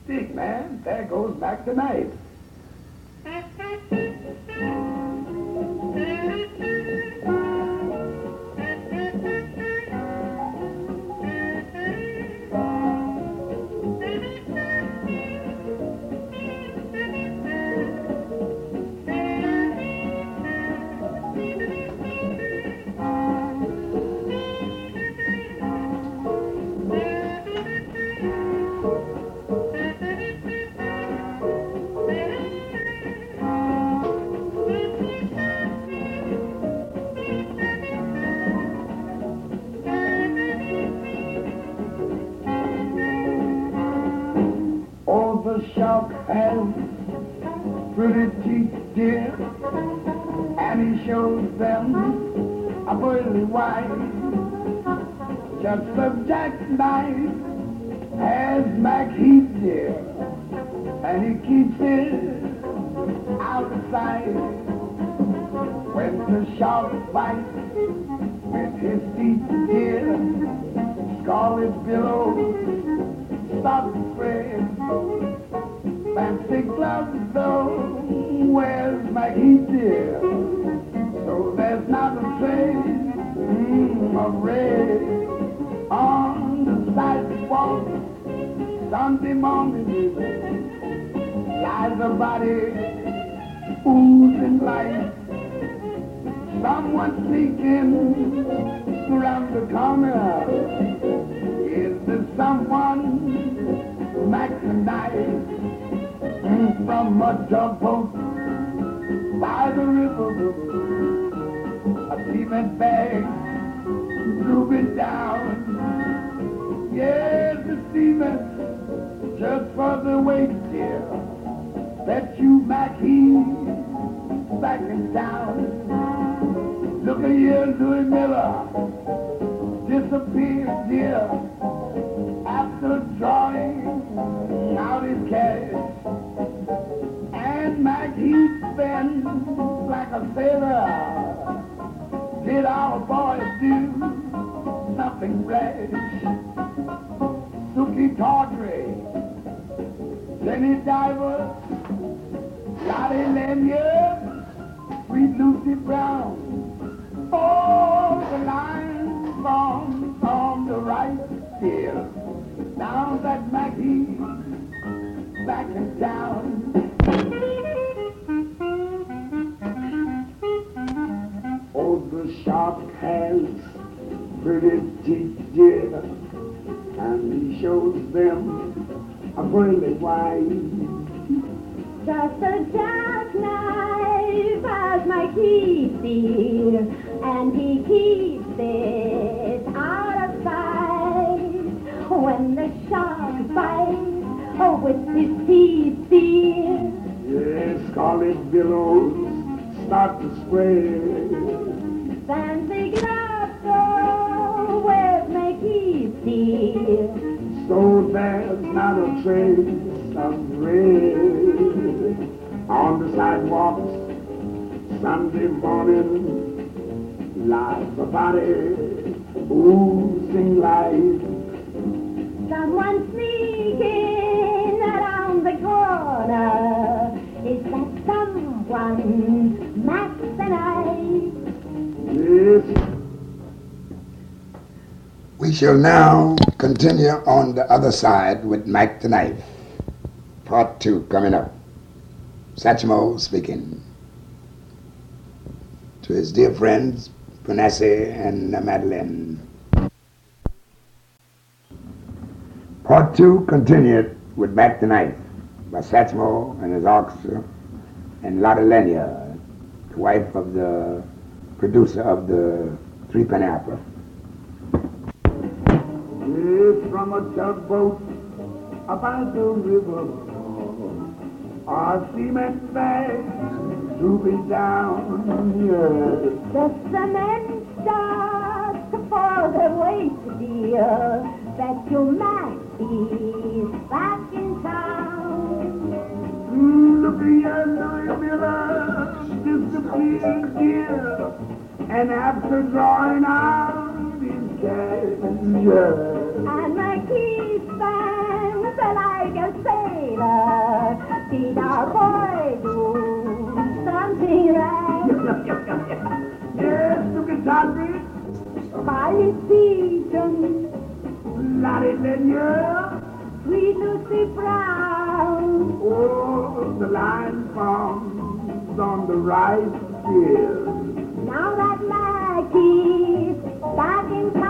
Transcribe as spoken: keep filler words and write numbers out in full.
stick, man. There goes Mac tonight. Shark has pretty teeth, dear, and he shows them a pearly white. Just a jackknife has Mac Heath, dear, and he keeps it out of sight. When the shark bites with his teeth, dear, scarlet billows start to spread. Fancy gloves, though, where's Mac Heath, dear? So there's not a trace mm, of red on the sidewalk. Sunday morning lies a body oozing light. Someone sneaking around the corner. Is there someone Mac tonight? From a tugboat by the river, a cement bag drooping down. Yes, the cement just for the weight, dear. Bet you Mac Heath back in town. Look at here, Louis Miller disappeared, dear, after drawing out his cash. Mac Heath been like a sailor. Did our boys do something rash? Suki Tawdry, Jenny Diver, Lottie Lanier, Sweet Lucy Brown. Oh, the line forms on the right here. Now that Mac Heath back in town. The shark has pretty teeth, dear, and he shows them a pearly white. Just a jackknife has Mac Heath, dear, and he keeps it out of sight. When the shark bites, oh, with his teeth, dear, yes, scarlet billows start to spread. Fancy gloves, oh, where's Mac Heath, dear? So there's not a trace of red on the sidewalks. Sunday morning lies a body oozing light. Someone sneaking around the corner. Is that someone Mac tonight? Yes. We shall now continue on the other side with Mac the Knife. Part two coming up. Satchmo speaking to his dear friends, Panassi and Madeline. Part two continued with Mac the Knife by Satchmo and his orchestra and Lotte Lenya, the wife of the producer of the Three Penny Opera. Yes, from a tugboat about the river, our cement bags drooping down. Yes. The cement starts to fall their weight, dear. That your Mac is back in town. Look here, Louis Miller disappeared, dear, and after drawing out his cash, and Mac Heath stands like a sailor. boy do something right. Yes, look at Sandry. Smiley Pigeon, Larry Lanier. Sweet Lucy Brown. Oh, the line comes on the right ear. Now that Maggie's back in town.